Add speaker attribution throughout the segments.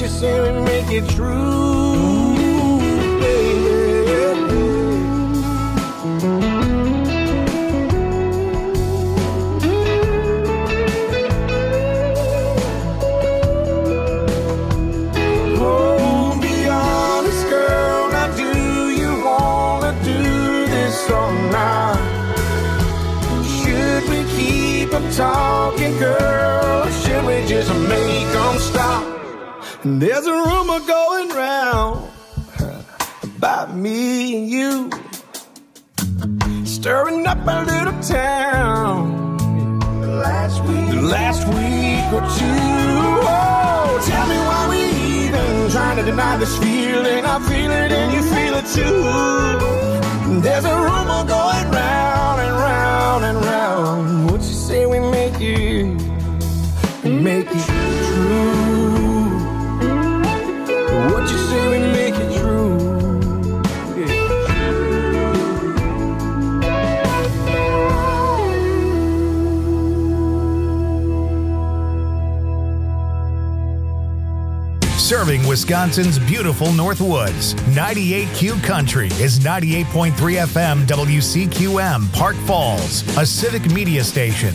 Speaker 1: you say we make it true, baby? Oh, be honest, girl. Now, do you wanna do this all night? Should we keep on talking, girl, or should we just make them stop? And there's a rumor going round about me and you, stirring up a little town the last week or two. Oh, tell me why we even trying to deny this feeling. I feel it and you feel it too. There's a rumor going round and round and round. What you say we make it true? What you say we make it true?
Speaker 2: Serving Wisconsin's beautiful Northwoods, 98Q Country is 98.3 FM WCQM, Park Falls, a civic media station.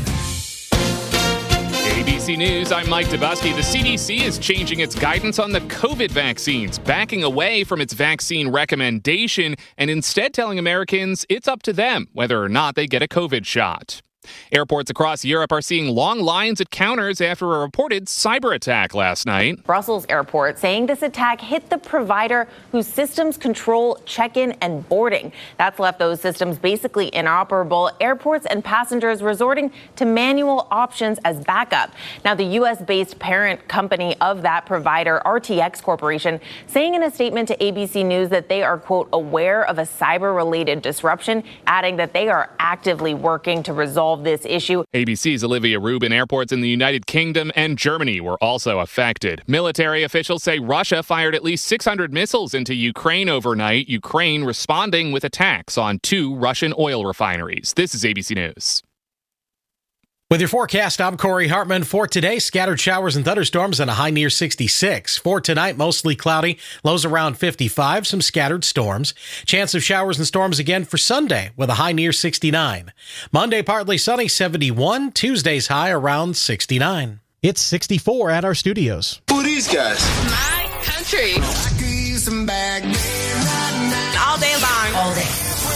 Speaker 3: ABC News, I'm Mike Dubusky. The CDC is changing its guidance on the COVID vaccines, backing away from its vaccine recommendation and instead telling Americans it's up to them whether or not they get a COVID shot. Airports across Europe are seeing long lines at counters after a reported cyber attack last night.
Speaker 4: Brussels airport saying this attack hit the provider whose systems control check-in and boarding. That's left those systems basically inoperable. Airports and passengers resorting to manual options as backup. Now, the U.S.-based parent company of that provider, RTX Corporation, saying in a statement to ABC News that they are, quote, aware of a cyber-related disruption, adding that they are actively working to resolve this issue.
Speaker 3: ABC's Olivia Rubin. Airports in the United Kingdom and Germany were also affected. Military officials say Russia fired at least 600 missiles into Ukraine overnight, Ukraine responding with attacks on 2 Russian oil refineries. This is ABC News.
Speaker 5: With your forecast, I'm Corey Hartman. For today, scattered showers and thunderstorms and a high near 66. For tonight, mostly cloudy, lows around 55, some scattered storms. Chance of showers and storms again for Sunday with a high near 69. Monday, partly sunny, 71. Tuesday's high around 69.
Speaker 6: It's 64 at our studios.
Speaker 7: Who are these guys?
Speaker 8: My country.
Speaker 1: I could use some back
Speaker 8: All day long.
Speaker 7: All day.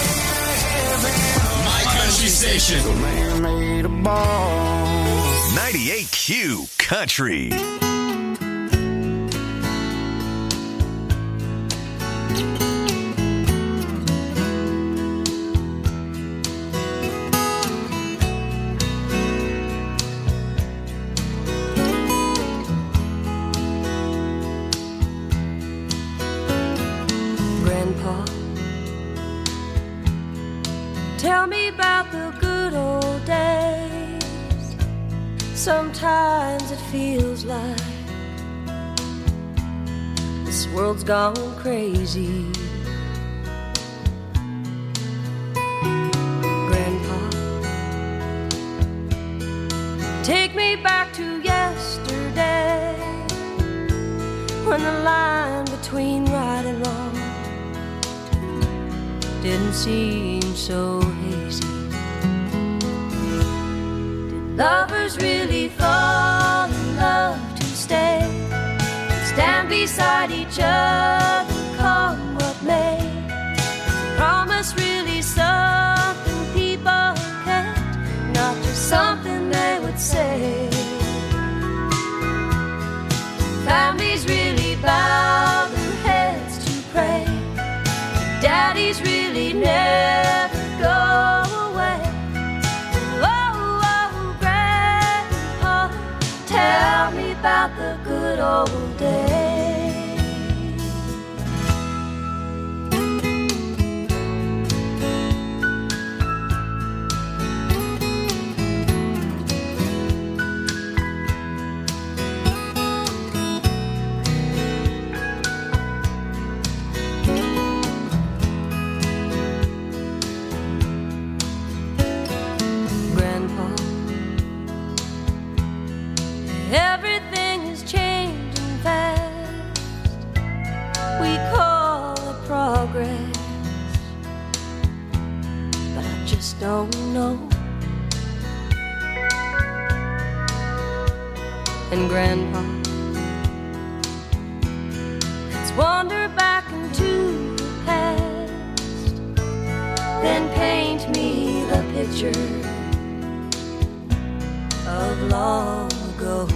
Speaker 7: My country station.
Speaker 2: 98Q Country.
Speaker 9: Grandpa, tell me about the good old days. Sometimes it feels like this world's gone crazy. Grandpa, take me back to yesterday, when the line between right and wrong didn't seem so hazy. Did lovers really fall in love to stay, stand beside each other, come what may? Is promise really something people can't, not just something they would say? Families really bow their heads to pray, daddies really never go away. Oh, oh, Grandpa, tell me about the good old days. Everything is changing fast. just don't know. And Grandpa, let's wander back into the past, then paint me the picture of long ago.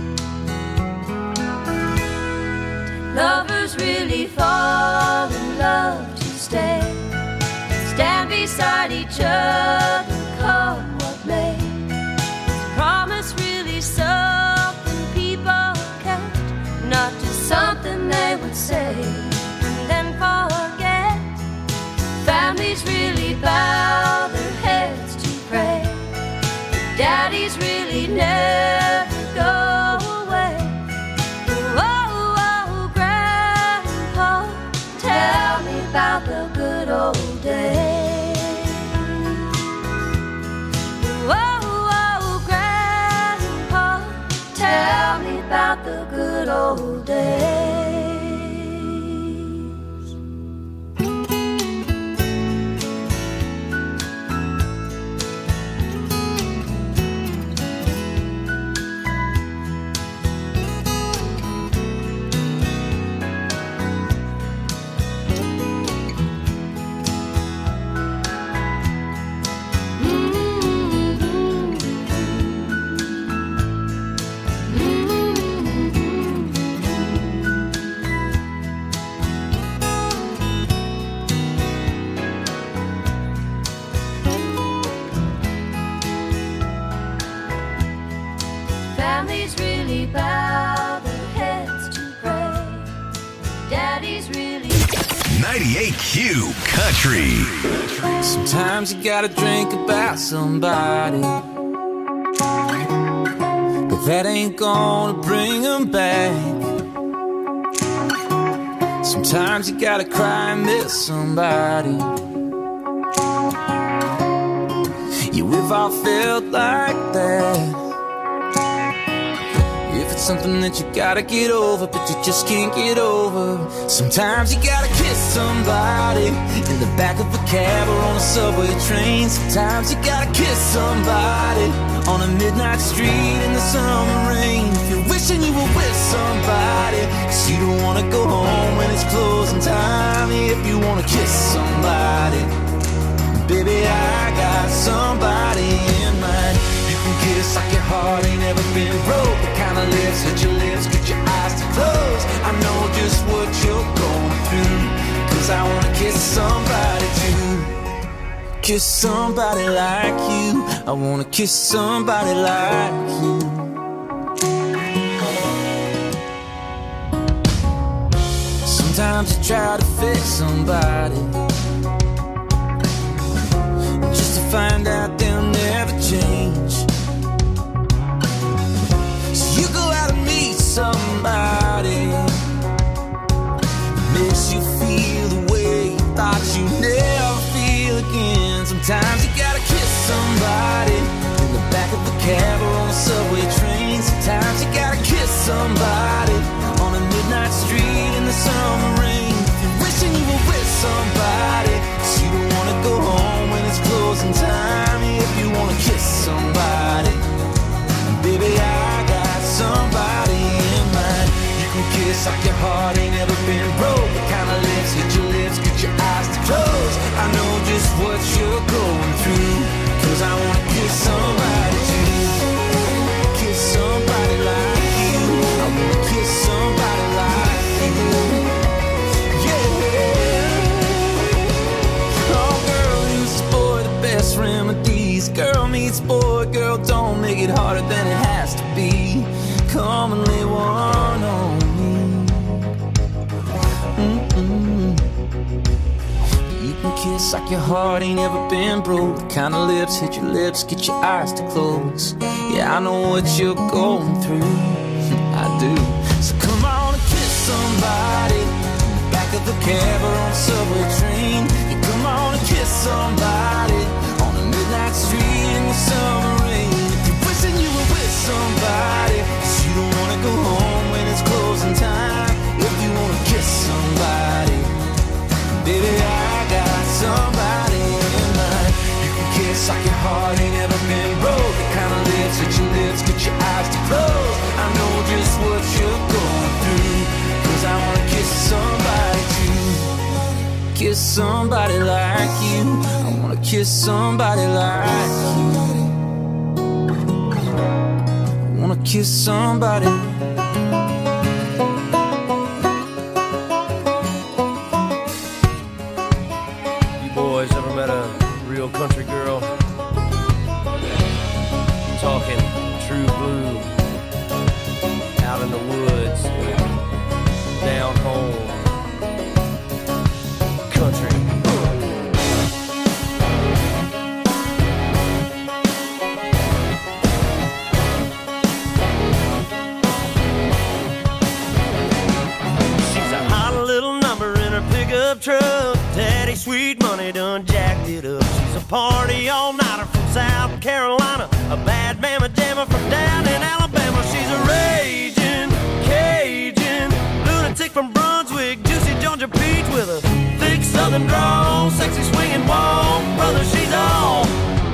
Speaker 9: Did lovers really fall in love to stay, stand beside each other, come what may? Is promise really something people kept, not just something they would say and then forget? Families really bow their heads to pray, daddies really never go away. Oh, oh, Grandpa, tell me about the good old days. Oh, oh, Grandpa, tell me about the good old days. Families really bow their heads to pray, daddies really
Speaker 10: 98Q Country.
Speaker 1: Sometimes you gotta drink about somebody, but that ain't gonna bring them back. Sometimes you gotta cry and miss somebody. Yeah, we've all felt like that. If it's something that you gotta get over, but you just can't get over, sometimes you gotta kiss somebody in the back of a cab or on a subway train. Sometimes you gotta kiss somebody on a midnight street in the summer rain. If you're wishing you were with somebody, 'cause you don't wanna go home when it's closing time. If you wanna kiss somebody, baby, I got somebody in mind. You can kiss like your heart ain't never been broke, the kind of lips hit your lips, get your eyes to close. I know just what you're going through, 'cause I wanna kiss somebody too. Kiss somebody like you, I wanna kiss somebody like you. Sometimes you try to fix somebody just to find out they'll never change. So you go out and meet somebody that makes you feel the way you thought you'd never feel again. Sometimes you gotta kiss somebody in the back of a cab or on a subway train. Sometimes you gotta kiss somebody on a midnight street in the summer rain. If you're wishing you were with somebody, 'cause you don't wanna go home when it's closing time. If you wanna kiss somebody, baby, I got somebody in mind. You can kiss like your heart ain't never been broke, the kind of lips hit your lips, get your eyes to close. I know just what you're going through, 'cause I wanna kiss somebody too. Kiss somebody like you, I wanna kiss somebody like you. Yeah. Oh girl, use this boy the best remedies. Girl meets boy, girl don't make it harder than it has to be. Come and lay one on me. You can kiss like your heart ain't ever been broke, the kind of lips hit your lips, get your eyes to close. Yeah, I know what you're going through, I do. So come on and kiss somebody in the back of a cab or on a subway train. You come on and kiss somebody on a midnight street in the summer rain. If you're wishing you were with somebody, 'cause you don't wanna go home when it's closing time. If you wanna kiss somebody, baby, I got somebody in mind. You can kiss somebody like you. I wanna kiss somebody like you. I wanna kiss somebody.
Speaker 11: You boys ever met a real country girl? I'm talking true blue, out in the woods, down home, country. She's a hot little number in her pickup truck. Daddy sweet money done jacked it up. She's a party all-nighter from South Carolina, a bad mama jammer from down in Alabama. She's a raging Cajun lunatic from Brunswick, juicy Georgia peach with a thick southern drawl, sexy swinging walk. Brother, she's all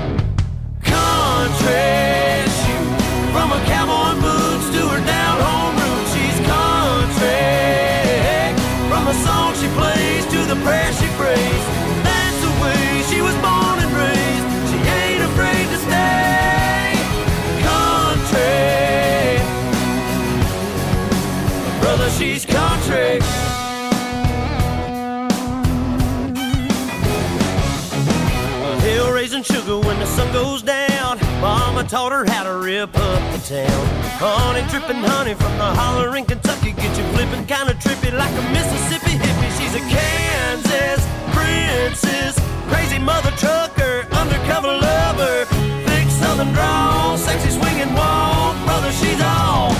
Speaker 11: country. She, from her cowboy boots to her down home roots, she's country. From the song she plays to the prayer she prays, that's the way she was born and raised. She ain't afraid to stay country. Brother, she's country. Hill raising sugar when the sun goes down. Mama taught her how to rip up the town. Honey dripping honey from the holler in Kentucky, get you flipping kinda trippy like a Mississippi hippie. She's a Kansas princess, crazy mother trucker, undercover lover, thick southern drawl, sexy swinging walk. Brother, she's all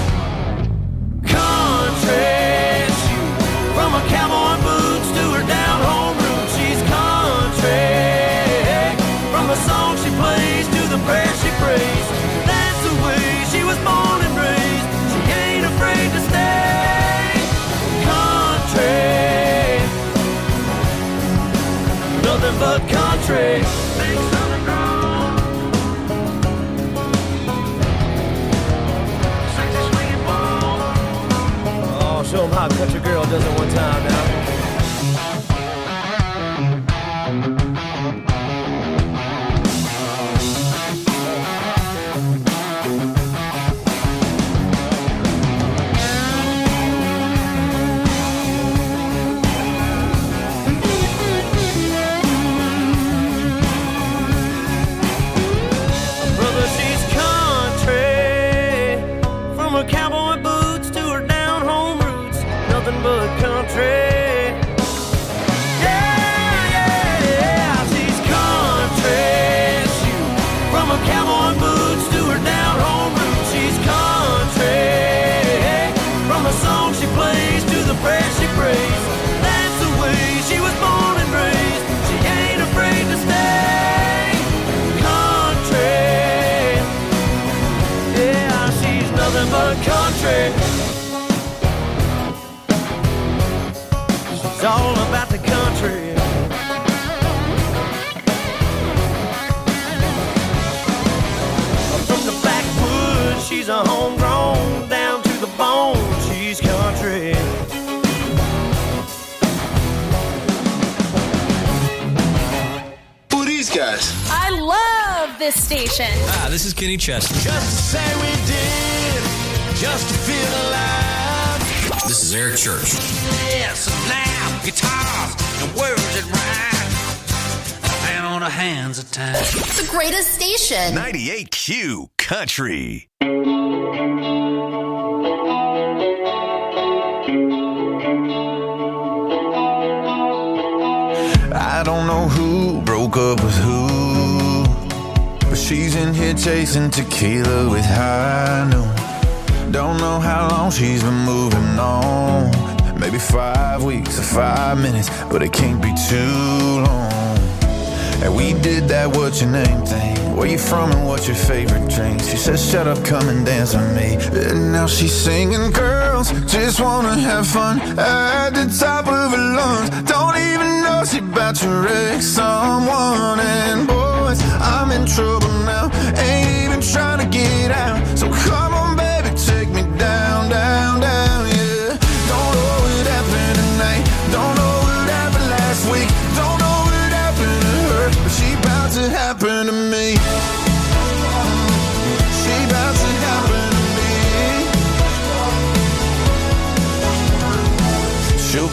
Speaker 11: country. She, from her cowboy boots to her down home roots, she's country. From the song she plays to the prayer she prays, that's the way she was born and raised. She ain't afraid to stay country. Nothing but country. Big southern drawl, sexy swinging ball. Oh, show 'em how a country girl does it one time now. Brother, she's country. From her cowboy boots to her down home roots, nothing but country. Yeah, yeah, yeah, she's country. She, from her cowboy boots to her down home roots, she's country. From the song she plays to the prayer she prays, that's the way she was born and raised. She ain't afraid to stay country. Yeah, she's nothing but country. She's all about the country. From the backwoods, she's a homegrown, down to the bone, she's country.
Speaker 7: Who are these guys?
Speaker 8: I love this station.
Speaker 12: Ah, this is Kenny Chesney.
Speaker 11: Just to say we did, just to feel alive.
Speaker 12: This is Eric Church.
Speaker 13: Yes, now, guitars and words that rhyme, and on the hands of time.
Speaker 14: The greatest station.
Speaker 10: 98Q Country.
Speaker 1: I don't know who broke up with who, but she's in here chasing tequila with high noon. Don't know how long she's been moving on. Maybe 5 weeks or 5 minutes, but it can't be too long. And we did that what's your name thing. Where you from and what's your favorite drink? She says shut up, come and dance with me. And now she's singing, girls just wanna have fun at the top of her lungs. Don't even know she about to wreck someone. And boys, I'm in trouble now, ain't even trying to get out. So come on baby, take me down, down, down, yeah. Don't know what happened tonight, don't know what happened last week, don't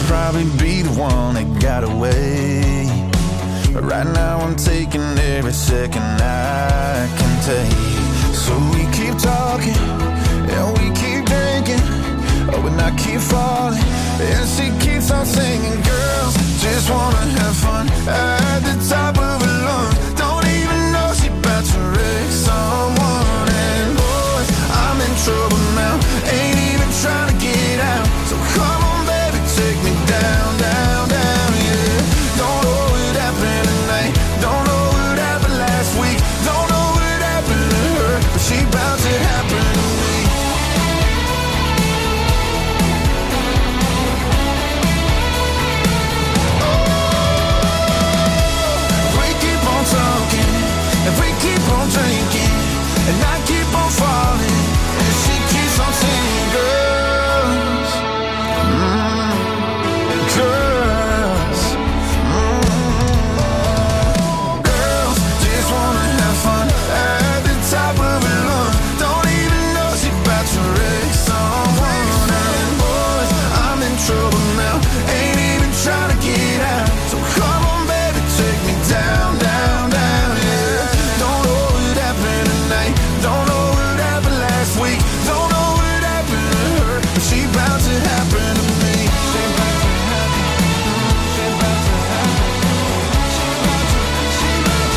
Speaker 1: probably be the one that got away. But right now I'm taking every second I can take. So we keep talking, and we keep drinking, oh, and I keep falling, and she keeps on singing. Girls just wanna have fun at the top of her lungs. Don't even know she about to wreck someone. And boys, I'm in trouble now, ain't even trying to get out. So come on baby, take me down, down, down, yeah. Don't know what happened tonight, don't know what happened last week, don't know what happened to her, but she bout to happen to me. If we keep on drinking, and I keep on falling, and she keeps on singing, girls, girls, girls just wanna have fun at the top of her lungs. Don't even know she about to wreck someone. And boys, I'm in trouble now, ain't even trying to get out. So come on baby, take me down, down, down, yeah. Don't know what happened last week, don't know what happened to her, but she bout to happen to me. She bout to happen, she bout to happen, she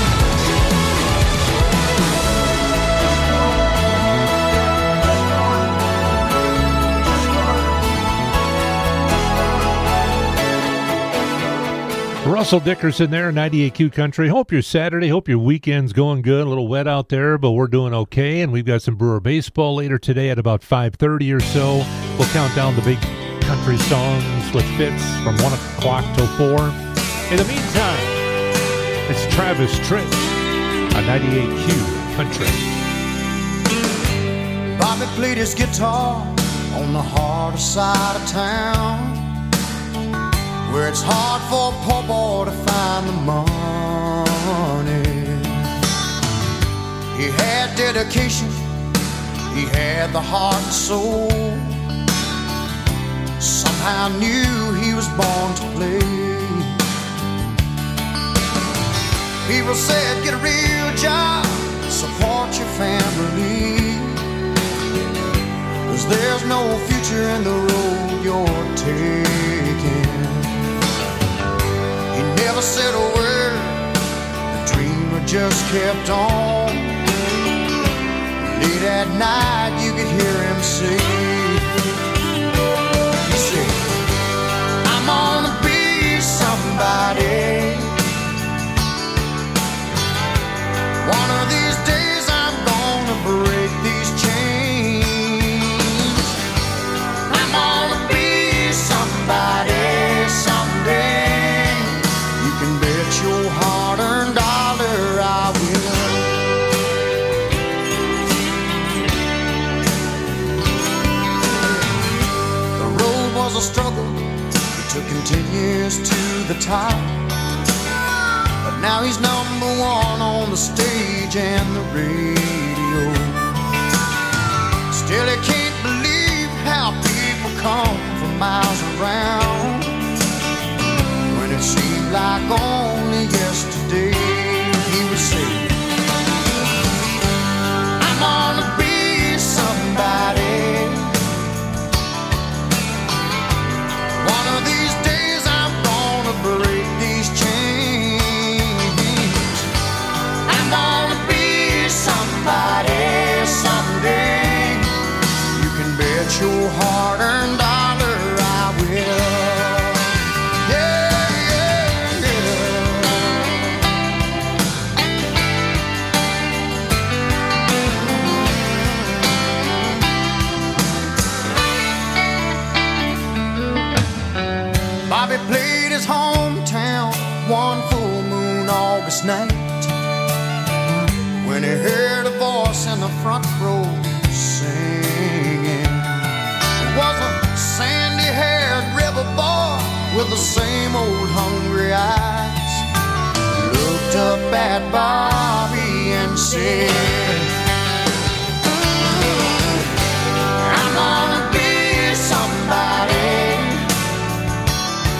Speaker 15: Russell Dickerson there, 98Q Country. Hope your Saturday, hope your weekend's going good. A little wet out there, but we're doing okay. And we've got some Brewer baseball later today at about 5:30 or so. We'll count down the big country songs with Fitz from 1 o'clock till 4. In the meantime, it's Travis Tritt on 98Q Country.
Speaker 16: Bobby played his guitar on the harder side of town, where it's hard for a poor boy to find the money. He had dedication, he had the heart and soul. Somehow knew he was born to play. People said, get a real job, support your family, 'cause there's no future in the road you're taking. Never said a word, the dreamer just kept on. Late at night you could hear him say, he said, I'm gonna be somebody. One of these days I'm gonna break these chains. I'm gonna be somebody someday. Your hard-earned dollar I will. The road was a struggle, it took him 10 years to the top, but now he's number one on the stage and the radio. Still he can't believe how people come from miles around, when it seemed like only yesterday he would say, I'm gonna be somebody. One of these days I'm gonna break these chains. I'm gonna be somebody someday. You can bet your hard-earned dollar I will. Bobby played his hometown one full moon August night, when he heard a voice in the front row singing. It was a sandy-haired river boy with the same old hungry eyes. He looked up at Bobby and said, I'm gonna be somebody.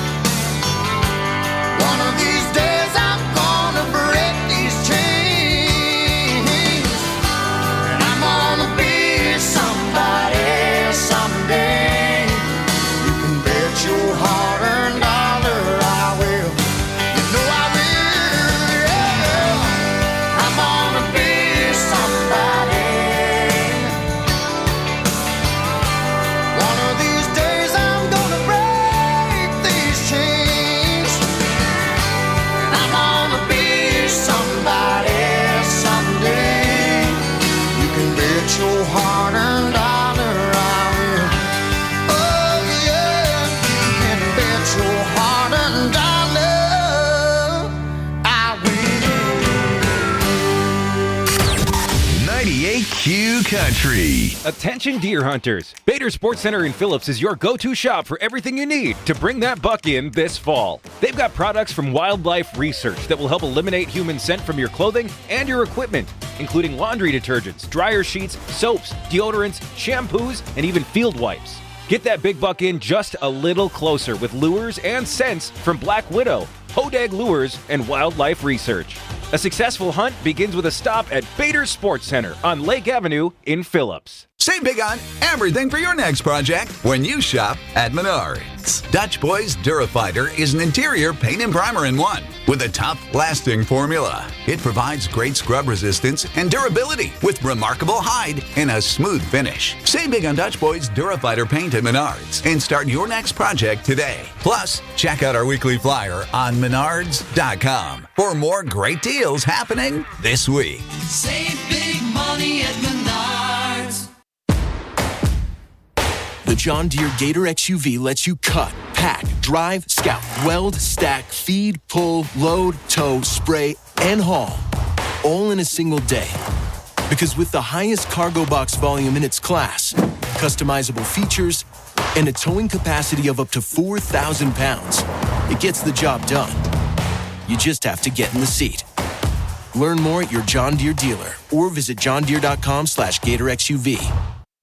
Speaker 10: Country.
Speaker 17: Attention deer hunters. Bader Sports Center in Phillips is your go-to shop for everything you need to bring that buck in this fall. They've got products from Wildlife Research that will help eliminate human scent from your clothing and your equipment, including laundry detergents, dryer sheets, soaps, deodorants, shampoos, and even field wipes. Get that big buck in just a little closer with lures and scents from Black Widow, Hodag Lures, and Wildlife Research. A successful hunt begins with a stop at Bader Sports Center on Lake Avenue in Phillips.
Speaker 18: Save big on everything for your next project when you shop at Menards. Dutch Boys Durafighter is an interior paint and primer in one with a tough, lasting formula. It provides great scrub resistance and durability with remarkable hide and a smooth finish. Save big on Dutch Boys Durafighter paint at Menards and start your next project today. Plus, check out our weekly flyer on Menards.com for more great deals happening this week.
Speaker 13: Save big money at Menards.
Speaker 19: The John Deere Gator XUV lets you cut, pack, drive, scout, weld, stack, feed, pull, load, tow, spray, and haul, all in a single day. Because with the highest cargo box volume in its class, customizable features, and a towing capacity of up to 4,000 pounds, it gets the job done. You just have to get in the seat. Learn more at your John Deere dealer or visit johndeere.com/Gator XUV.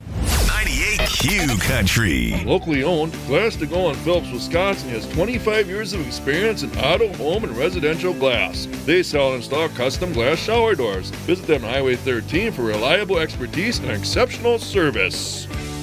Speaker 10: 98Q Country.
Speaker 20: Locally owned, Glass to Go in Phillips, Wisconsin has 25 years of experience in auto, home, and residential glass. They sell and install custom glass shower doors. Visit them on Highway 13 for reliable expertise and exceptional service.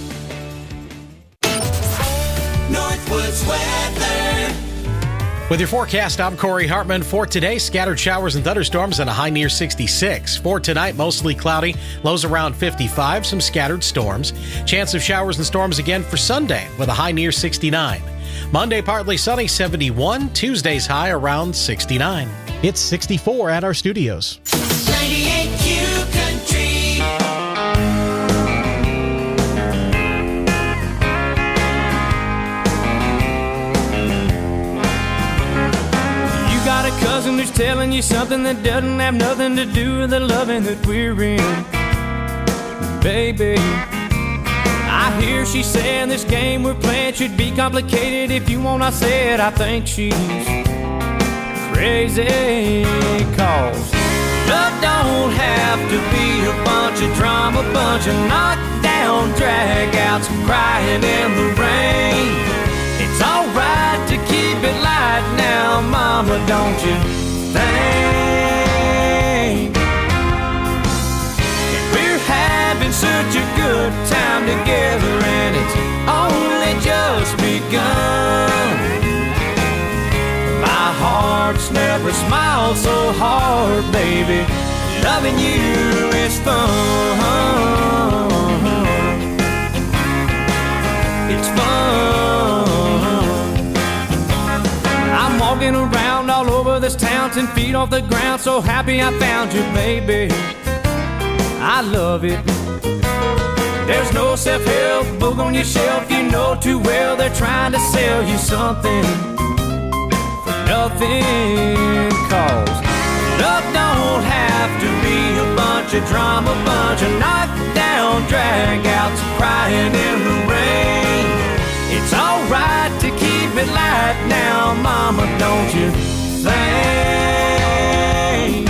Speaker 13: Northwoods weather.
Speaker 5: With your forecast, I'm Corey Hartman. For today, scattered showers and thunderstorms and a high near 66. For tonight, mostly cloudy, lows around 55, some scattered storms. Chance of showers and storms again for Sunday with a high near 69. Monday, partly sunny, 71. Tuesday's high around 69.
Speaker 6: It's 64 at our studios.
Speaker 13: 98Q Country.
Speaker 21: Got a cousin who's telling you something that doesn't have nothing to do with the loving that we're in. Baby, I hear she saying this game we're playing should be complicated. If you want, I said I think she's crazy. Cause love don't have to be a bunch of drama, bunch of knockdown dragouts, crying in the rain. It's alright to keep it light now, mama, don't you think? We're having such a good time together, and it's only just begun. My heart's never smiled so hard, baby. Loving you is fun. It's fun. I'm walking around all over this town, 10 feet off the ground, so happy I found you, baby. I love it. There's no self-help book on your shelf, you know too well they're trying to sell you something for nothing. Cause love don't have to be a bunch of drama, bunch of knockdown dragouts, crying in the rain. It's alright to keep it light now, mama, don't you think?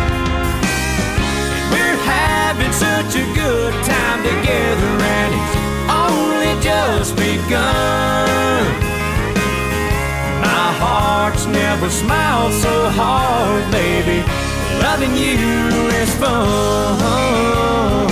Speaker 21: We're having such a good time together, and it's only just begun. My heart's never smiled so hard, baby. Loving you is fun.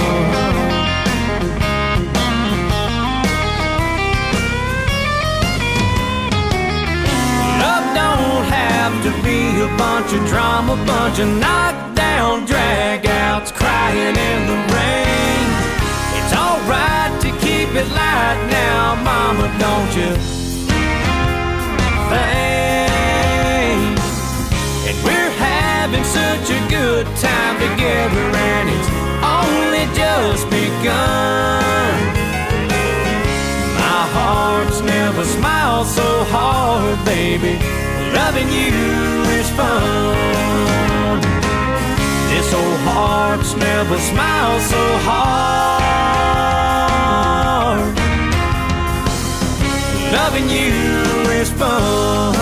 Speaker 21: To be a bunch of drama, bunch of knockdown dragouts, crying in the rain. It's alright to keep it light now, mama, don't you think? And we're having such a good time together, and it's only just begun. My heart's never smiled so hard, baby. Loving you is fun. This old heart's never smiled so hard. Loving you is fun.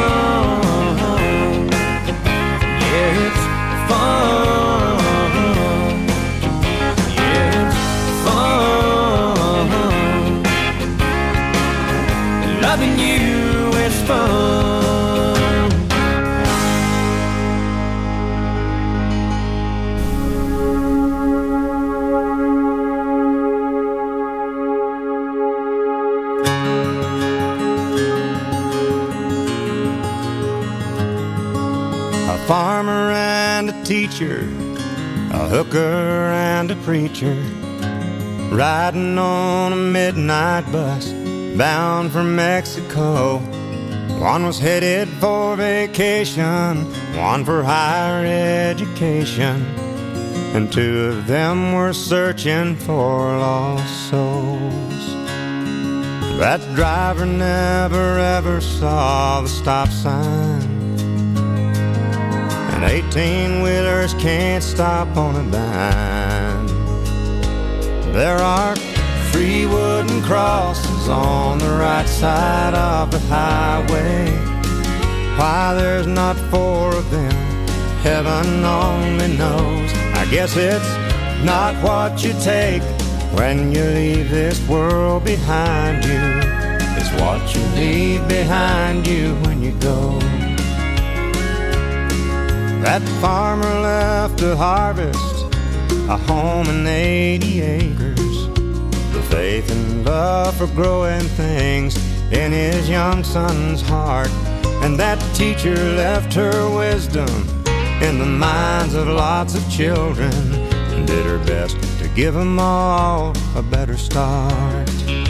Speaker 21: Yeah, it's fun. Yeah, it's fun. Loving you is fun.
Speaker 1: Farmer and a teacher, a hooker and a preacher, riding on a midnight bus bound for Mexico. One was headed for vacation, one for higher education, and two of them were searching for lost souls. That driver never ever saw the stop sign, and 18-wheelers can't stop on a dime. There are 3 wooden crosses on the right side of the highway. Why there's not 4 of them, heaven only knows. I guess it's not what you take when you leave this world behind you. It's what you leave behind you when you go. That farmer left to harvest a home and 80 acres, the faith and love for growing things in his young son's heart. And that teacher left her wisdom in the minds of lots of children, and did her best to give them all a better start.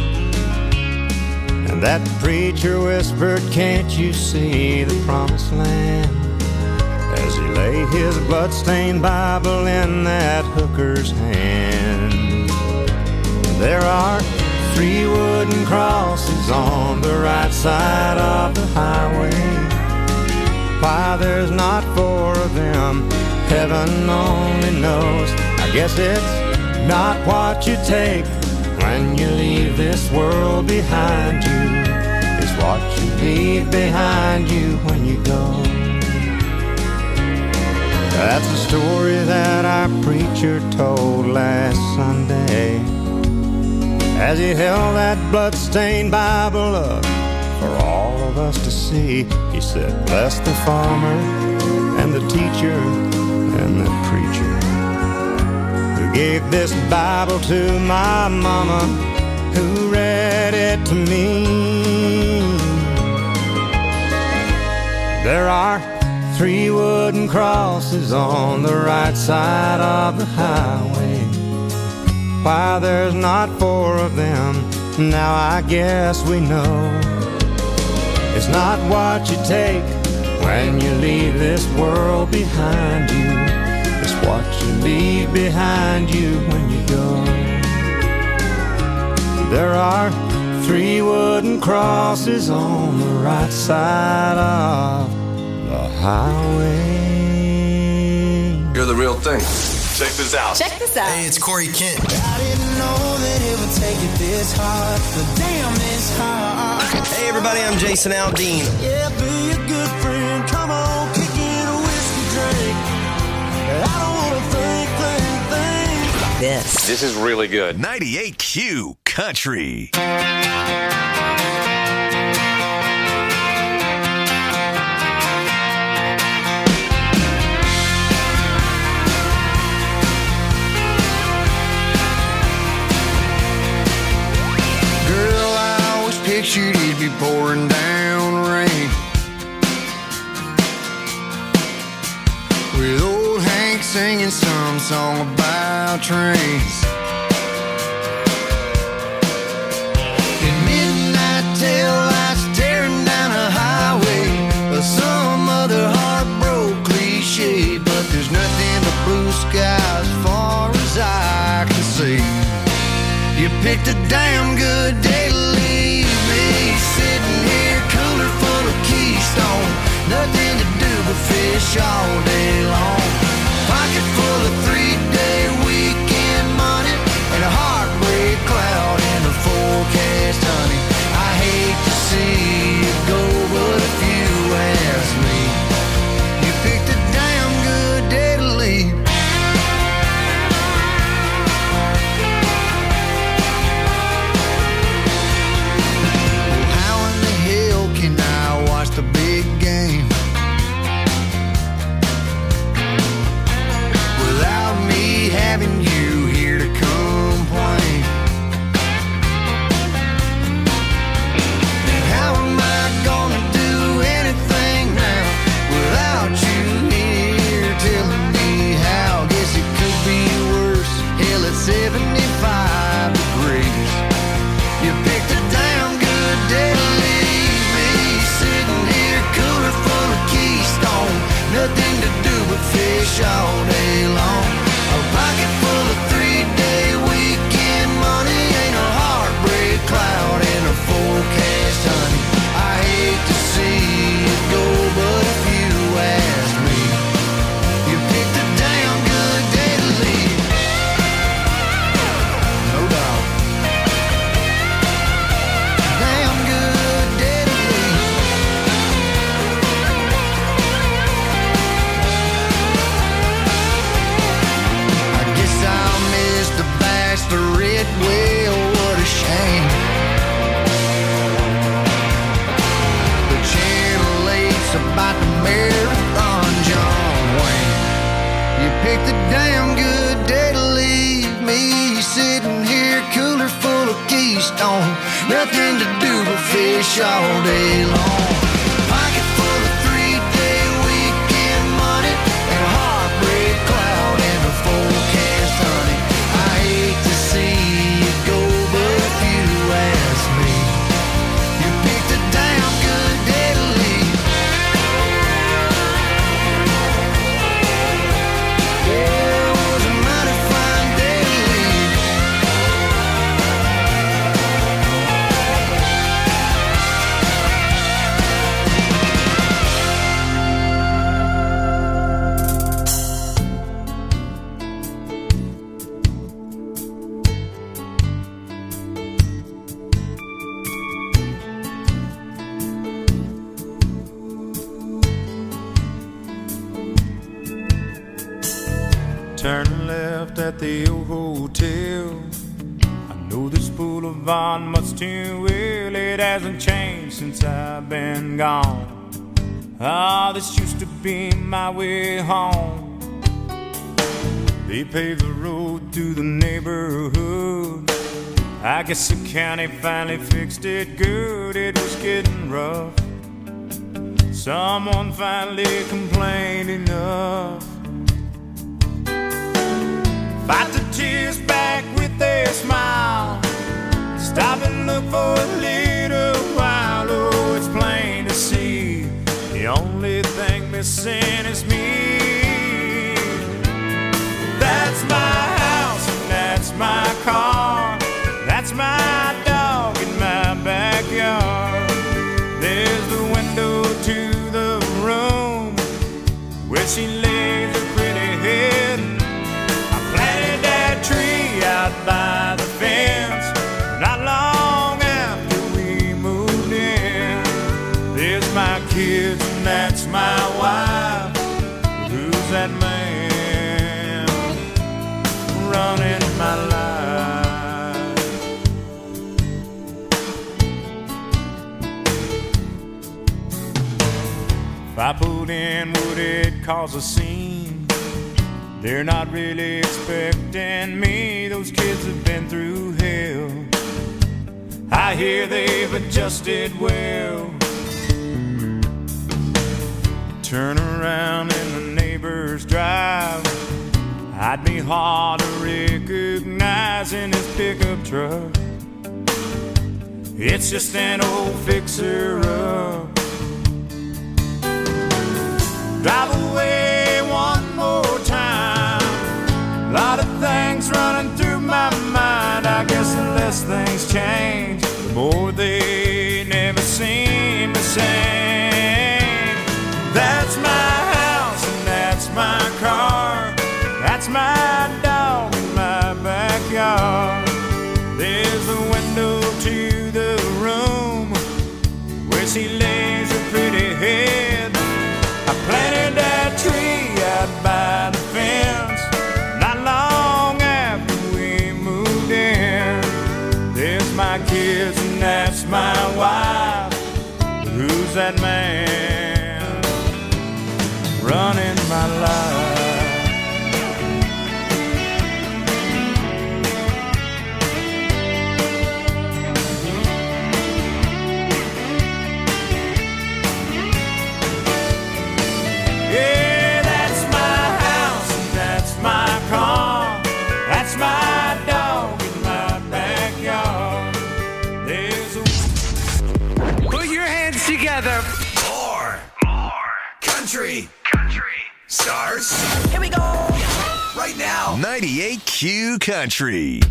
Speaker 1: And that preacher whispered, "Can't you see the promised land?" as he lay his blood-stained Bible in that hooker's hand. There are 3 wooden crosses on the right side of the highway. Why there's not 4 of them, heaven only knows. I guess it's not what you take when you leave this world behind you. It's what you leave behind you when you go. That's the story that our preacher told last Sunday as he held that blood-stained Bible up for all of us to see. He said, "Bless the farmer and the teacher and the preacher who gave this Bible to my mama, who read it to me." There are 3 wooden crosses on the right side of the highway. Why there's not 4 of them, now I guess we know. It's not what you take when you leave this world behind you. It's what you leave behind you when you go. There are 3 wooden crosses on the right side of the highway.
Speaker 7: You're the real thing. Check this out.
Speaker 8: Check this out.
Speaker 7: Hey, it's Corey Kent.
Speaker 16: I didn't know that it would take it this hard, but damn, it's hard.
Speaker 7: Hey, everybody, I'm Jason Aldean.
Speaker 16: Yeah, be a good friend. Come on, kick in a whiskey drink. I don't want to think.
Speaker 10: This
Speaker 17: is really good.
Speaker 10: 98Q Country.
Speaker 16: Pictured it'd be pouring down rain, with old Hank singing some song about trains. At midnight tail lights tearing down a highway, or some other heartbroken cliche, but there's nothing but blue skies as far as I can see. You picked a damn good day to leave me, sitting here cooler full of Keystone, nothing to do but fish all day long. Pocket full of 3-day weekend money, and a heartbreak cloud in the forecast, honey. I hate to nothing to do but fish all day long. Pocket full of 3-day weekend money and a heartbreak cloud in the forecast, honey. I hate to see you go, but if you ask me, you picked a damn good day to leave. Yeah, it was a mighty fine day to leave.
Speaker 1: Turn left at the old hotel. I know this boulevard much too well. It hasn't changed since I've been gone. Ah, this used to be my way home. They paved the road through the neighborhood. I guess the county finally fixed it good. It was getting rough. Someone finally complained enough. Fight the tears back with a smile. Stop and look for a little while. Oh, it's plain to see the only thing missing is me. That's my house and that's my car. That's my dog in my backyard. There's the window to the room where she lays her pretty head. Tree out by the fence. Not long after we moved in. There's my kids and that's my wife. Who's that man running my life? If I pulled in, would it cause a scene? They're not really expecting me. Those kids have been through hell. I hear they've adjusted well. Turn around in the neighbor's drive. I'd be hard to recognize in his pickup truck. It's just an old fixer-up. Drive away one more time. A lot of things running through my mind. I guess the less things change, the more they never seem the same. That's my house and that's my car. That's my dog in my backyard. There's a window to the room where she lays her pretty head. I planted that tree out by the fence. Not long after we moved in. There's my kids and that's my wife. Who's that man running my life? Yeah, that's my house and that's my car. That's my dog in my backyard. There's a...
Speaker 4: Put your hands together.
Speaker 10: More country starts.
Speaker 4: Here we go.
Speaker 10: Right now. 98Q Country.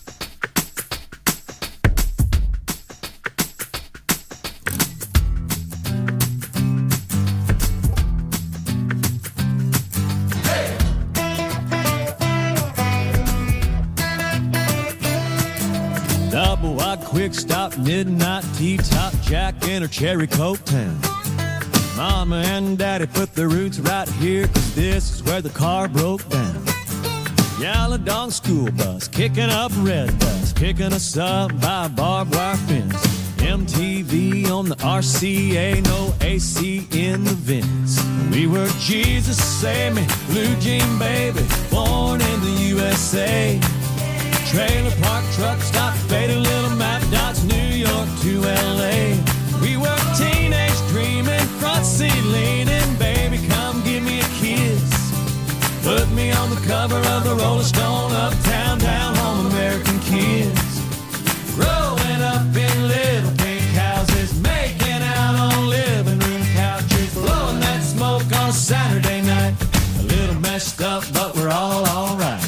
Speaker 22: Double wide quick stop, midnight T-top, Jack in her cherry coke town. Mama and Daddy put their roots right here, 'cause this is where the car broke down. Yellow dog school bus, kicking up red dust, picking us up by a barbed wire fence. MTV on the RCA, no AC in the vents. We were Jesus Save Me, Blue Jean Baby, born in the USA. Trailer park truck stop, faded little map dots, New York to LA. We were teenage dreaming, front seat leaning, baby, come give me a kiss. Put me on the cover of the Rolling Stone, uptown, down home, American kids. Growing up in little pink houses, making out on living room couches, blowing that smoke on a Saturday night. A little messed up, but we're all alright.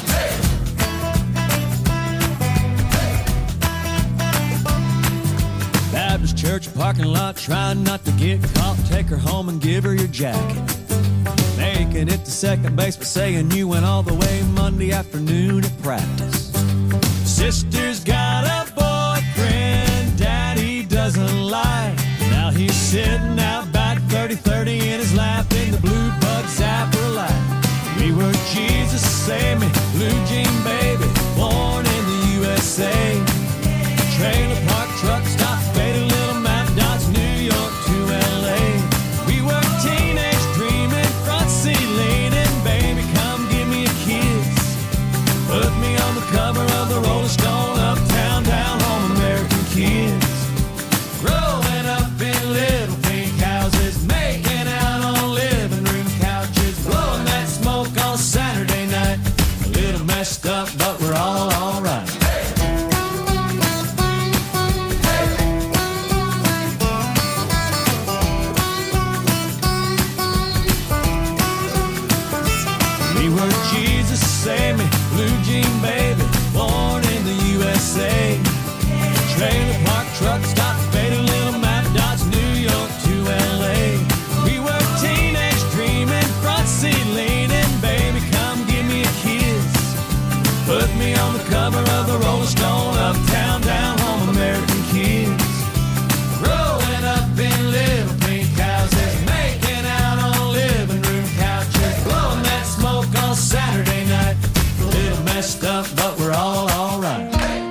Speaker 22: Baptist church parking lot, trying not to get caught. Take her home and give her your jacket. Making it to second base, but saying you went all the way Monday afternoon at practice. Sister's got a boyfriend Daddy doesn't like. Now he's sitting out back 30-30 in his lap in the blue bug zapper light. We were Jesus, save me, blue jean baby, born in the USA. Trailer park truck stop, faded little map dots, New York to LA. We were teenage dreaming, front seat leaning, baby, come give me a kiss. Put me on the cover of the Rolling Stone, uptown, down home, American kids. Growing up in little pink houses, making out on living room couches, blowing that smoke on Saturday night. A little messed up, but we're all alright. We were Jesus, save me, blue jean baby, born in the USA. Trailer park truck stop, faded little map dots, New York to LA. We were teenage dreaming, front seat leaning, baby, come give me a kiss. Put me on the cover of the Rolling Stone, uptown, down home, American kids. Growing up in little pink houses, making out on living room couches, blowing that smoke on Saturday night. A little messed up, but we're all alright.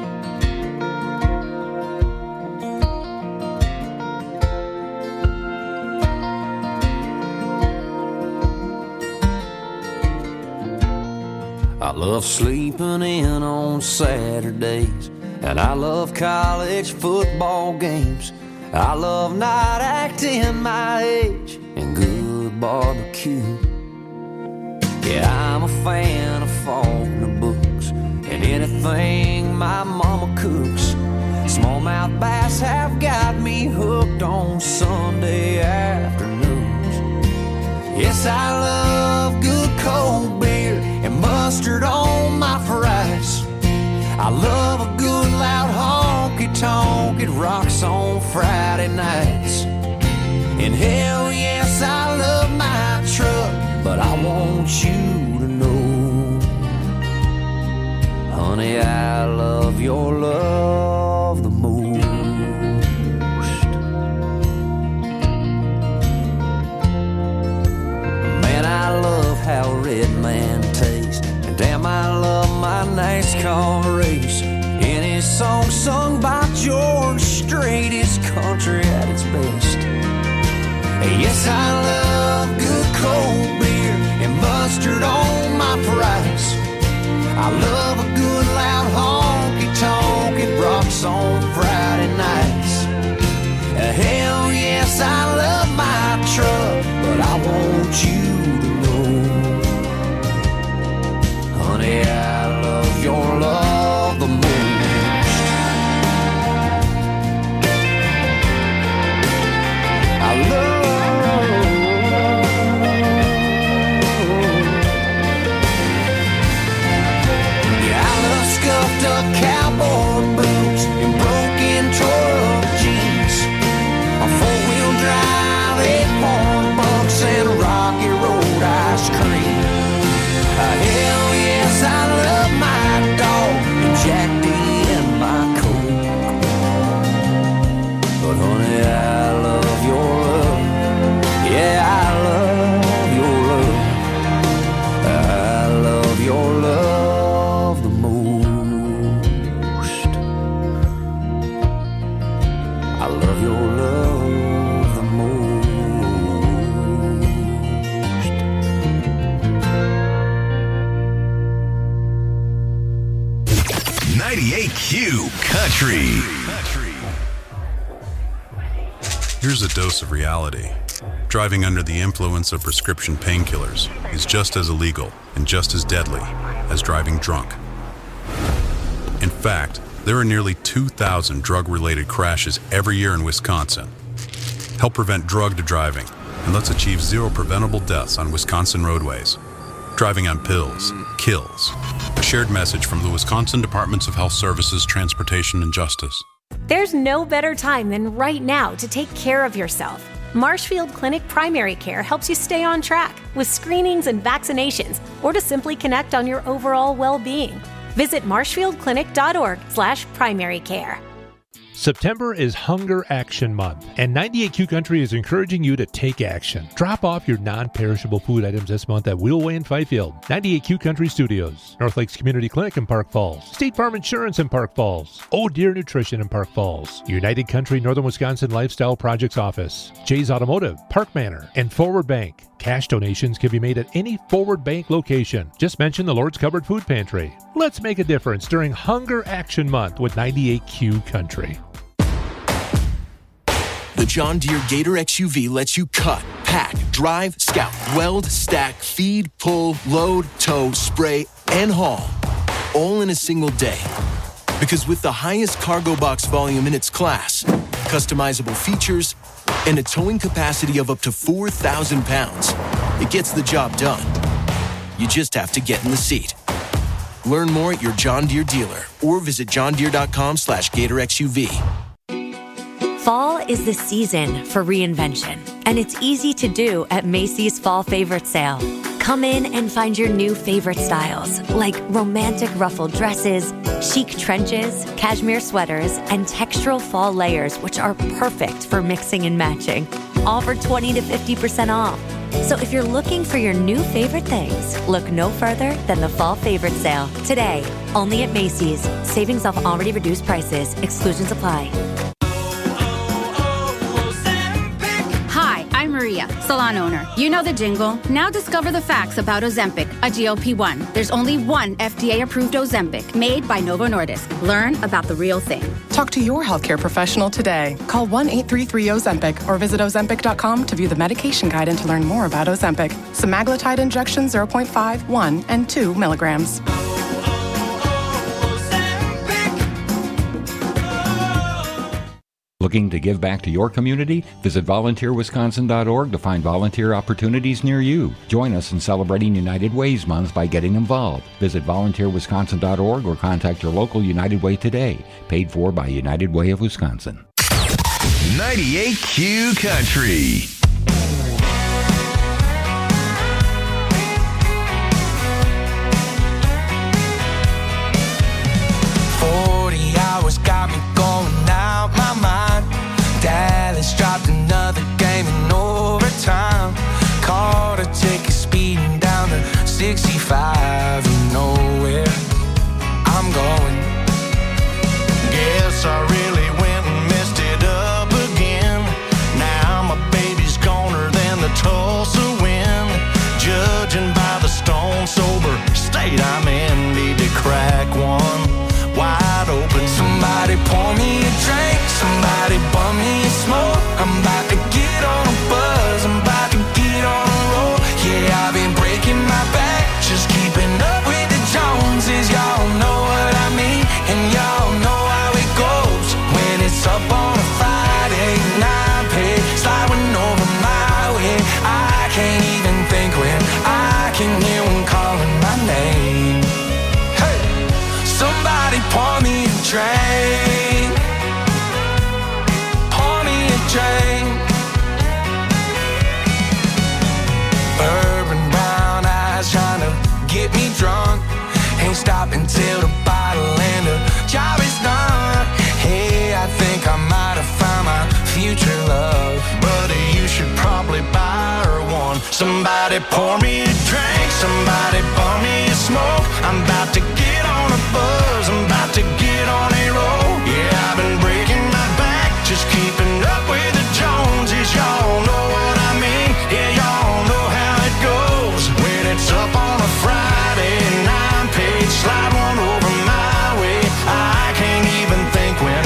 Speaker 13: I love sleeping in on Saturdays, and I love college football games. I love not acting my age and good barbecue. Yeah, I'm a fan of Faulkner books and anything my mama cooks. Smallmouth bass have got me hooked on Sunday afternoons. Yes, I love good cold beer and mustard on my fries. I love a good loud honky-tonk, it rocks on Friday nights. And hell yes, I love my truck, but I want you to know, honey, I love your love the most. Man, I love how a red man tastes, and damn, I love my NASCAR race. Any song sung by George Strait is country at its best. Yes, I love good cold beer and mustard on my fries. I love a good loud honky-tonk, it rocks on Friday nights. Hell yes, I love my truck, but I want you to know, honey, I love your love the most. I love scuffed up cowboy boots and broken tore-up jeans, a four-wheel drive, 8-horn bucks, and Rocky Road ice cream. Hell yes, I love my dog and Jack D and my Coke. But honey, I love your love. Yeah, I love your love. I love your love the most. I love your love the most.
Speaker 10: 98 Country.
Speaker 2: Here's a dose of reality. Driving under the influence of prescription painkillers is just as illegal and just as deadly as driving drunk. In fact, there are nearly 2,000 drug-related crashes every year in Wisconsin. Help prevent drug driving, and let's achieve zero preventable deaths on Wisconsin roadways. Driving on pills kills. A shared message from the Wisconsin Departments of Health Services, Transportation, and Justice.
Speaker 3: There's no better time than right now to take care of yourself. Marshfield Clinic Primary Care helps you stay on track with screenings and vaccinations, or to simply connect on your overall well-being. Visit marshfieldclinic.org/primarycare.
Speaker 15: September is Hunger Action Month, and 98Q Country is encouraging you to take action. Drop off your non-perishable food items this month at Wheelway in Fifield, 98Q Country Studios, North Lakes Community Clinic in Park Falls, State Farm Insurance in Park Falls, Oh Deer Nutrition in Park Falls, United Country Northern Wisconsin Lifestyle Projects Office, Jay's Automotive, Park Manor, and Forward Bank. Cash donations can be made at any Forward Bank location. Just mention the Lord's Cupboard Food Pantry. Let's make a difference during Hunger Action Month with 98Q Country.
Speaker 19: The John Deere Gator XUV lets you cut, pack, drive, scout, weld, stack, feed, pull, load, tow, spray, and haul, all in a single day. Because with the highest cargo box volume in its class, customizable features, and a towing capacity of up to 4,000 pounds, it gets the job done. You just have to get in the seat. Learn more at your John Deere dealer or visit johndeere.com/Gator XUV.
Speaker 23: Fall is the season for reinvention, and it's easy to do at Macy's Fall Favorite Sale. Come in and find your new favorite styles, like romantic ruffled dresses, chic trenches, cashmere sweaters, and textural fall layers, which are perfect for mixing and matching. All for 20 to 50% off. So if you're looking for your new favorite things, look no further than the Fall Favorite Sale. Today, only at Macy's. Savings off already reduced prices. Exclusions apply.
Speaker 24: I'm Maria, salon owner. You know the jingle. Now discover the facts about Ozempic, a GLP-1. There's only one FDA-approved Ozempic made by Novo Nordisk. Learn about the real thing.
Speaker 25: Talk to your healthcare professional today. Call 1-833-OZEMPIC or visit Ozempic.com to view the medication guide and to learn more about Ozempic. Semaglutide injection 0.5, 1, and 2 milligrams.
Speaker 26: Looking to give back to your community? Visit volunteerwisconsin.org to find volunteer opportunities near you. Join us in celebrating United Way's Month by getting involved. Visit volunteerwisconsin.org or contact your local United Way today. Paid for by United Way of Wisconsin.
Speaker 10: 98Q Country.
Speaker 1: Got me going out my mind. Dallas dropped another game in overtime. Caught a ticket speeding down to 65. You know where I'm going. Guess I really went and messed it up again. Now my baby's goner than the Tulsa wind. Judging by the stone sober state I'm in, need to crack one wide open. Somebody pour me a drink, somebody bum me a smoke. I'm about to get on a buzz, I'm about to get on a roll. Yeah, I've been breaking my back, just keeping up with the Joneses. Y'all know what I mean, and y'all know how it goes. When it's up on a Friday, 9 pay, sliding over my way. I can't even think when I can hear one calling my name. Somebody pour me a drink. Pour me a drink. Bourbon brown eyes trying to get me drunk. Ain't stopping till the bottle and the job is done. Hey, I think I might have found my future love. Buddy, you should probably buy her one. Somebody pour me a drink. Somebody pour me a smoke. I'm about to get on a buzz, I'm about to get on a roll. Yeah, I've been breaking my back, just keeping up with the Joneses. Y'all know what I mean, yeah, y'all know how it goes. When it's up on a Friday, 9 page, slide one over my way. I can't even think when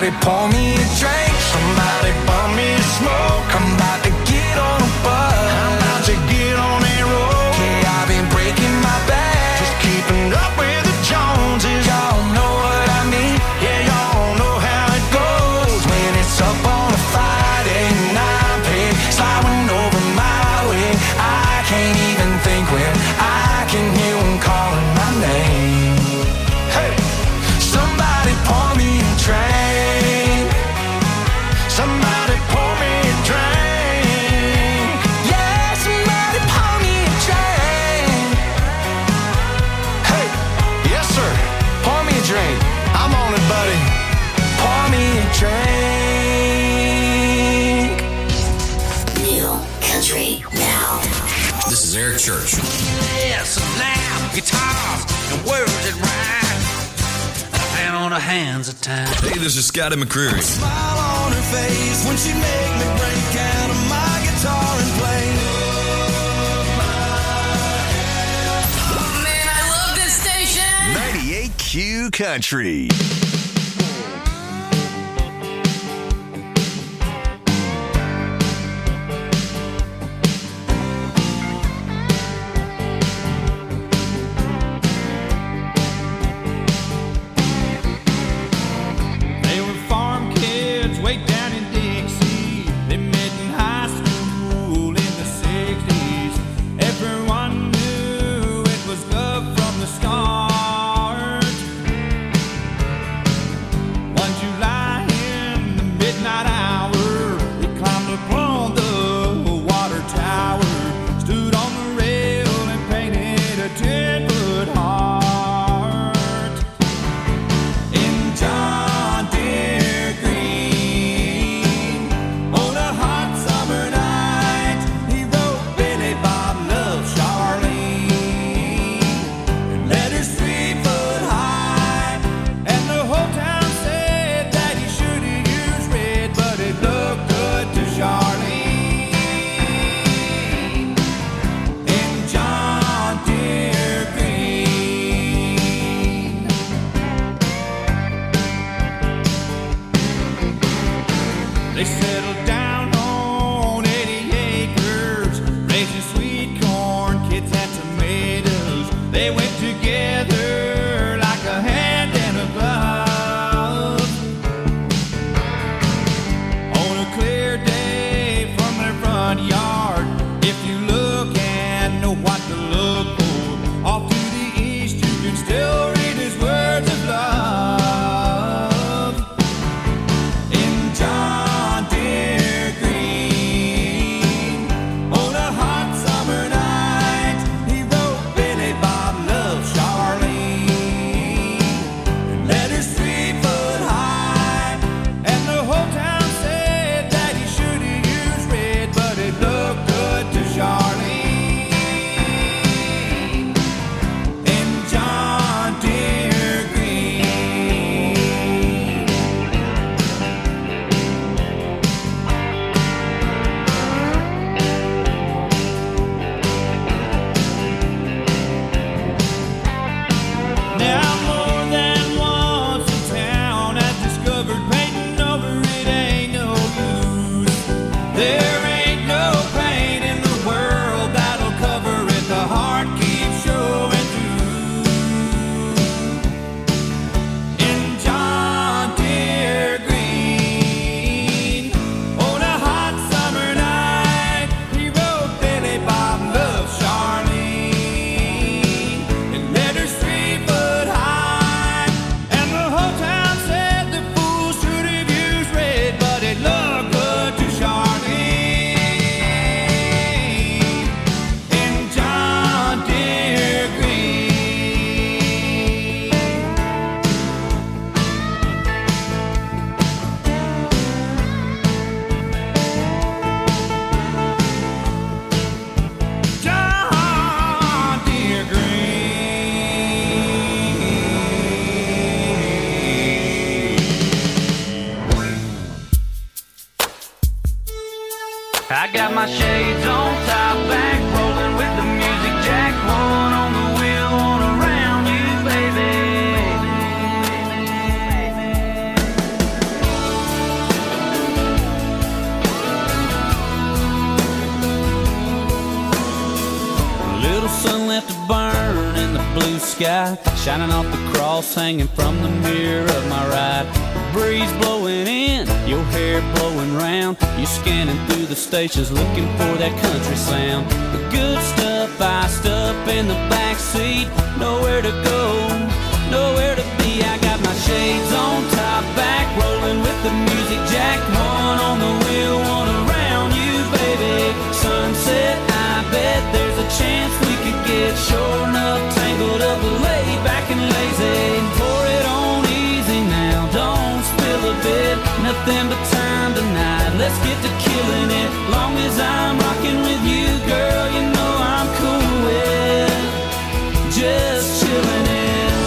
Speaker 1: Somebody pour me a drink, somebody bum me a smoke. I'm about to get on a bus, I'm about to get on a roll. Yeah, I've been breaking my back, just keeping up with the Joneses. Y'all know what I mean, yeah, y'all know how it goes. When it's up on a Friday night, babe, sliding over my way, I can't even think when I can hear them calling my name. Hey, somebody pour me a drink, somebody pour me a drink. Yeah, somebody pour me a drink. Hey, yes sir, pour me a drink. I'm on it, buddy. Pour me a drink.
Speaker 10: Real country now. This is Eric Church.
Speaker 9: Yes, now guitars and words that rhyme, and on the hands of time.
Speaker 10: Hey, this is Scotty McCreery.
Speaker 1: Smile on her face when she make me break out of my guitar and play.
Speaker 9: Oh man, I love this station.
Speaker 10: 98Q Country.
Speaker 21: They were farm kids way down in Dixie. They met in high school in the 60s. Everyone knew it was love from the start. One July in the midnight hour, they climbed upon the water tower, stood on the rail and painted a 10-foot heart. In John Deere green, on a hot summer night, he wrote Billy Bob loves Charlene, and letters 3 foot high, and the whole town said that he should have used red, but it looked good to Charlene. In John Deere green. They settled down on 80 acres, raising sweet corn, kids and tomatoes. They went together like a hand and a glove. On a clear day from their front yard, if you look and know what to look for, off to the east you can still read his words of love. In John Deere green, on a hot summer night, he wrote Billy Bob loves Charlene, and letters 3 foot high, and the whole town said that he should have used red, but it looked good to Charlene. In John Deere green. Now more than once in town has discovered painting over it ain't no use. There ain't no paint in the world that'll cover it. The heart keeps showing through. In John Deere green, on a hot summer night, he wrote Billy Bob loves Charlene, and letters 3 foot high, and the whole town said the fool should have used red, but it looked good to Charlene. In John Deere green. John Deere green. I got my shades on, top back, rolling with the music jack, one on the wheel, one around you, baby. in the blue sky, shining off the cross hanging from the mirror of my ride. Breeze blowing in, your hair blowing round. You're scanning through the stations looking for that country sound. The good stuff iced up in the backseat. Nowhere to go, nowhere to be. I got my shades on, top back, rolling with the music jack. One on the wheel, one around you, baby. Sunset, I bet there's a chance we could get sure enough tangled up, laid back and lazy. Pour it on easy now, don't spill a bit. Nothing but time tonight, let's get to killing it. Long as I'm rocking with you, girl, you know I'm cool with just chilling it.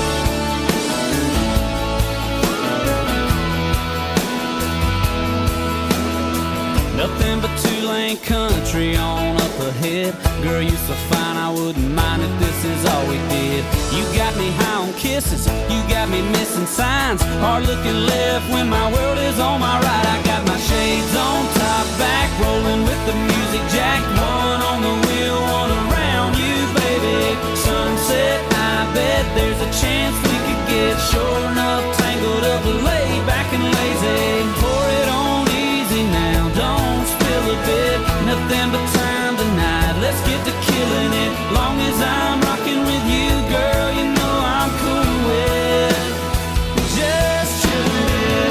Speaker 21: Nothing but two-lane country on up ahead. Girl, you so fine, I wouldn't mind if this is all we did. You got me high on kisses, you got me missing signs. Hard looking left when my world is on my right. I got my shades on, top back, rolling with the music jack. One on the wheel, one around you, baby. Sunset, I bet there's a chance we could get sure enough tangled up, laid back and lazy. Pour it on easy now, don't spill a bit. Nothing but time tonight, let's get to killing it. Long as I'm rocking with you, girl, you know I'm cool with just chilling it.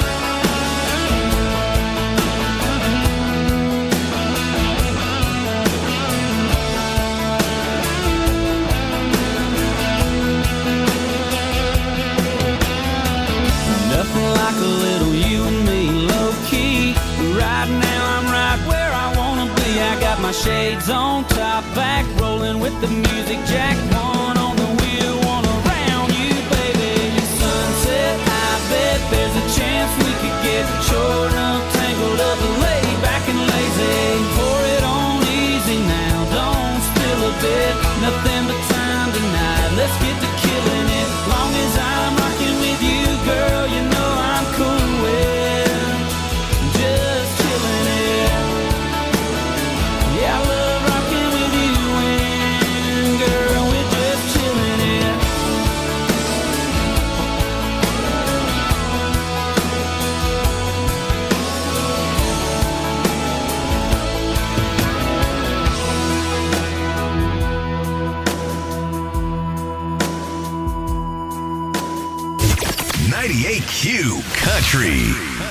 Speaker 21: Nothing like a little you and me, low-key. Right now I'm right where I wanna be. I got my shades on, top back, rolling with the music jack. One on the wheel, one around you, baby. Sunset, I bet there's a chance we could get sure enough tangled up, laid back and lazy. Pour it on easy now, don't spill a bit. Nothing but time tonight, let's get to killing it. Long as I'm rocking with you, girl, you know I'm cool with just chilling it. Yeah, I love rocking with you and girl, we're just chilling it.
Speaker 5: Q Country.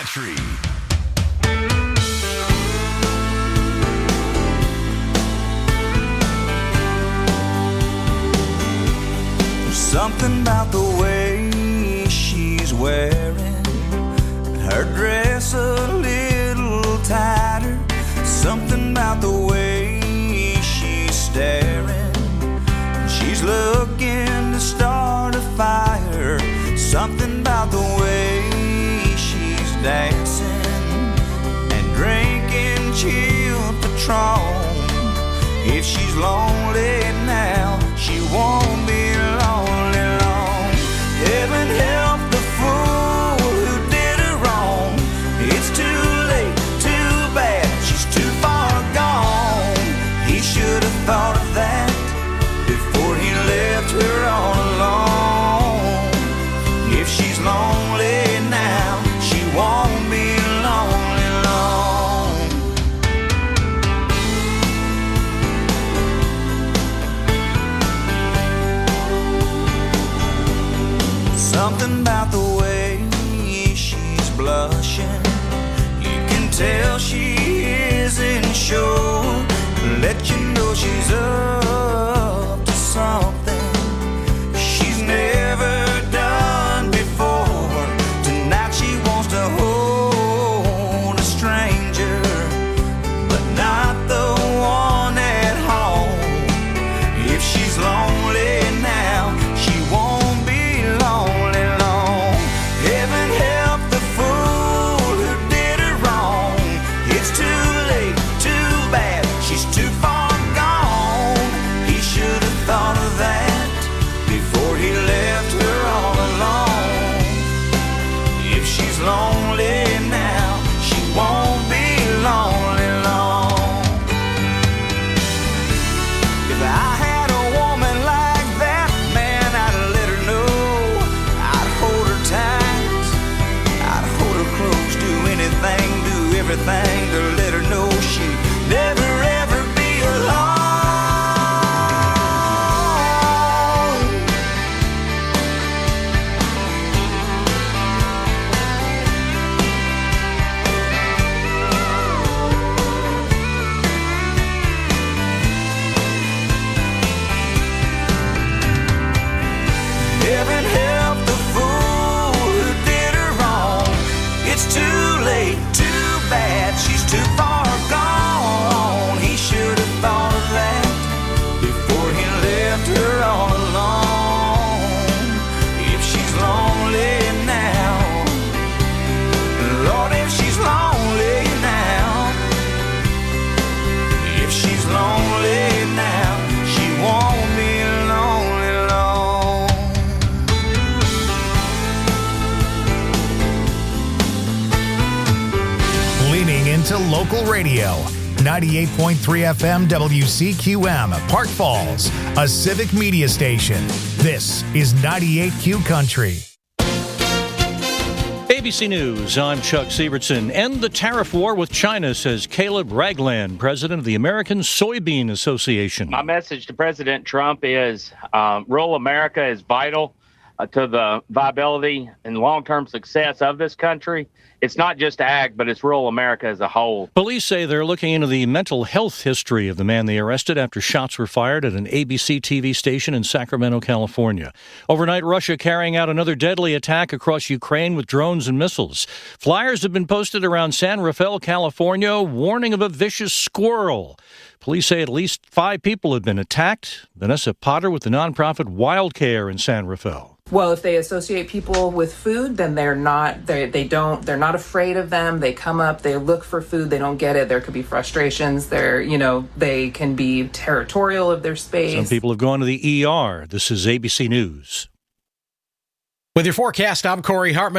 Speaker 1: Something about the way she's wearing her dress a little tighter. Something about the way she's staring. She's looking to start a fire. Something about the way she's dancing and drinking chilled Patron. If she's lonely now, she won't be lonely long. Heaven help the fool who did her wrong. It's too late, too bad, she's too far gone. He should have thought of that before he left her all alone. If she's lonely now, she won't be lonely long. Something about the way she's blushing, you can tell she isn't sure. Let you know she's up to something she's never done before. Tonight she wants to hold a stranger, but not the one at home. If she's lonely now, she won't be lonely long. Heaven help the fool
Speaker 6: local radio. 98.3 FM WCQM, Park Falls, a civic media station. This is 98Q Country.
Speaker 11: ABC News, I'm Chuck Sievertson. End the tariff war with China, says Caleb Ragland, president of the American Soybean Association.
Speaker 12: My message to President Trump is rural America is vital to the viability and long-term success of this country. It's not just ag, but it's rural America as a whole.
Speaker 11: Police say they're looking into the mental health history of the man they arrested after shots were fired at an ABC TV station in Sacramento, California. Overnight, Russia carrying out another deadly attack across Ukraine with drones and missiles. Flyers have been posted around San Rafael, California, warning of a vicious squirrel. Police say at least 5 people have been attacked. Vanessa Potter with the nonprofit Wild Care in San Rafael.
Speaker 14: Well, if they associate people with food, then they're not afraid of them. They come up, they look for food, they don't get it. There could be frustrations. They can be territorial of their space.
Speaker 11: Some people have gone to the ER. This is ABC News.
Speaker 18: With your forecast, I'm Corey Hartman.